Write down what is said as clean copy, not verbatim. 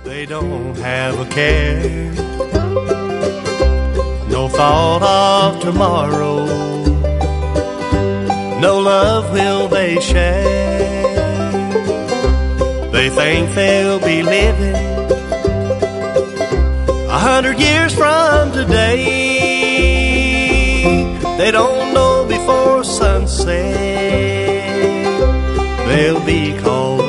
They don't have a care, no thought of tomorrow, no love will they share. They think they'll be living 100 years from today. They don't know before sunset they'll be called